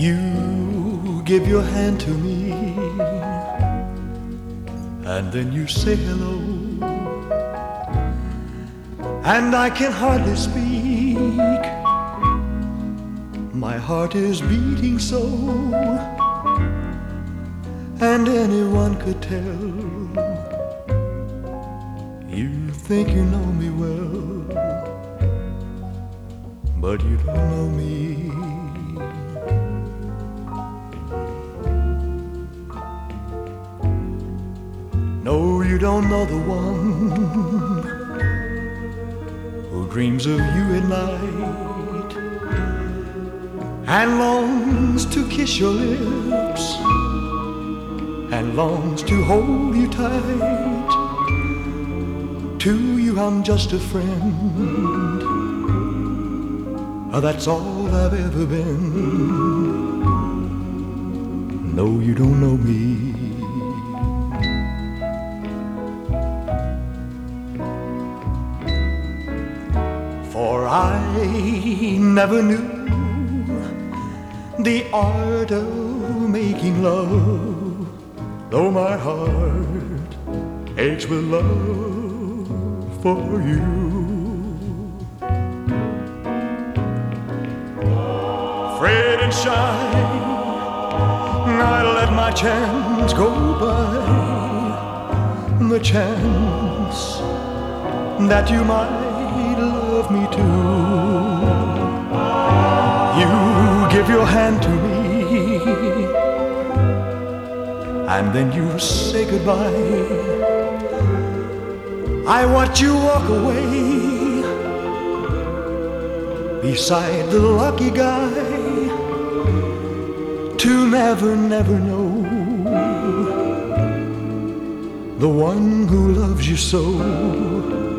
You give your hand to me, and then you say hello, and I can hardly speak. My heart is beating so, and anyone could tell. You think you know me well, but you don't know me. No, you don't know the one who dreams of you at night and longs to kiss your lips and longs to hold you tight. To you I'm just a friend, that's all I've ever been. No, you don't know me. For I never knew the art of making love, though my heart aches with love for you. Afraid and shy, I let my chance go by, the chance that you might love me too. You give your hand to me, and then you say goodbye. I watch you walk away beside the lucky guy, to never, never know the one who loves you so.